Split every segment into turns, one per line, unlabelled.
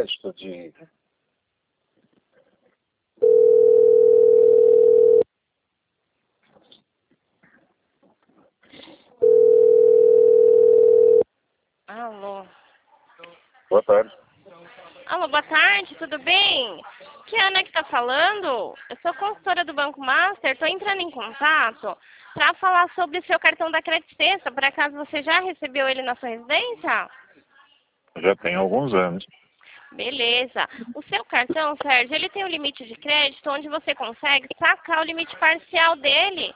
crédito de...
Alô.
Boa tarde.
Alô, boa tarde, tudo bem? Que Ana que tá falando? Eu sou consultora do Banco Master, estou entrando em contato para falar sobre o seu cartão da Credit Sexta. Por acaso você já recebeu ele na sua residência?
Já tem alguns anos.
Beleza. O seu cartão, Sérgio, ele tem um limite de crédito onde você consegue sacar o limite parcial dele.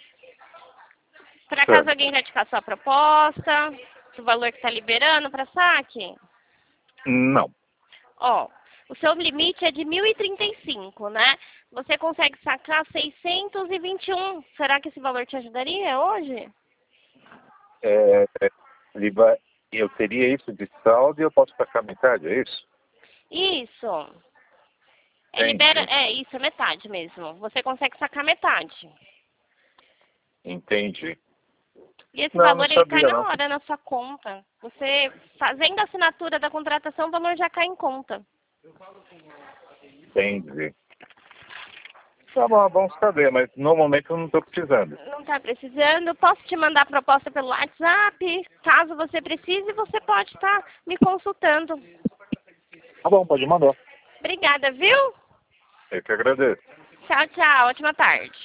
Por acaso
Certo.
alguém já te passou a proposta do valor que está liberando para saque?
Não.
Ó, o seu limite é de 1.035, né? Você consegue sacar 621. Será que esse valor te ajudaria hoje?
Ele vai... Eu teria isso de saldo e eu posso sacar metade, é isso?
Isso.
Entendi.
É isso, é metade mesmo. Você consegue sacar metade.
Entendi.
E esse
Não, não
valor ele cai
sabia
na
não.
hora na sua conta. Você fazendo a assinatura da contratação, o valor já cai em conta.
Entendi. Tá bom, vamos saber, mas no momento eu não estou precisando.
Não está precisando? Posso te mandar a proposta pelo WhatsApp? Caso você precise, você pode estar me consultando.
Tá bom, pode mandar.
Obrigada, viu?
Eu que agradeço.
Tchau, tchau. Ótima tarde.